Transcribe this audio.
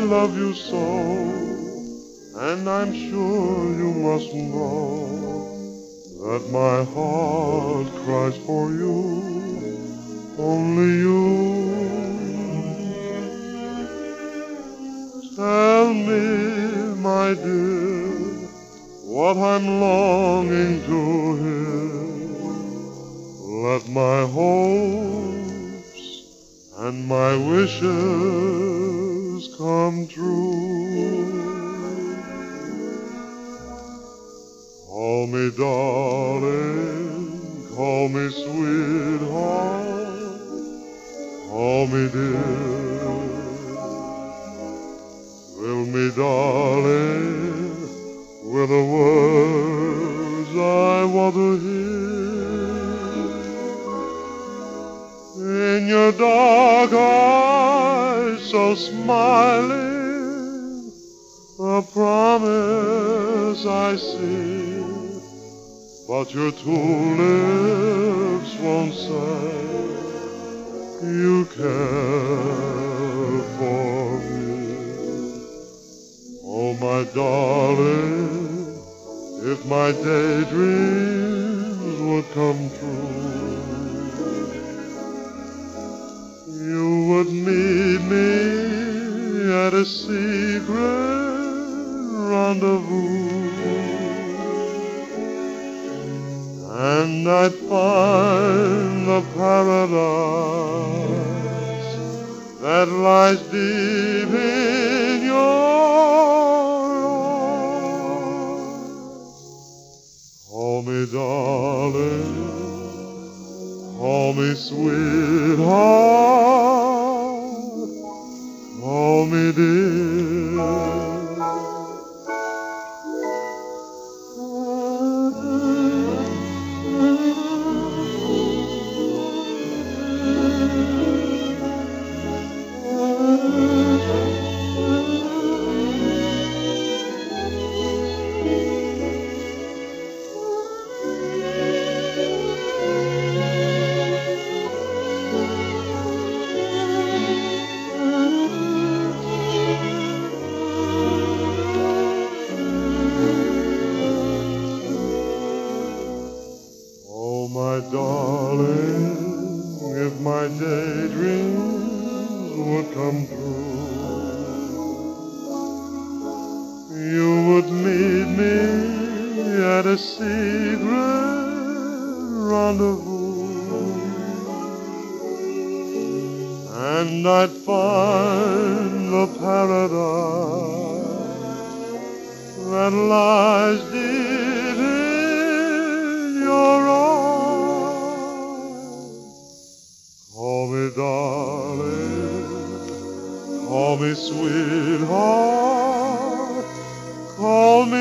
love you so, and I'm sure you must know that my heart cries for you, only you. Tell me, my dear, what I'm longing to hear. Let my hopes and my wishes come true. Call me darling, call me sweetheart, call me dear. Thrill me darling with the words I want to hear. In your dark eyes so smiling, a promise I see, but your two lips won't say you care for me. Oh, my darling, if my daydreams would come true, you would meet me at a secret rendezvous, and I'd find the paradise that lies deep in your eyes. Call me darling, call me sweetheart, call me dear. My darling, if my daydreams would come true, you would meet me at a secret rendezvous, and I'd find the paradise that lies deep in your eyes. Call me darling, call me sweetheart, call me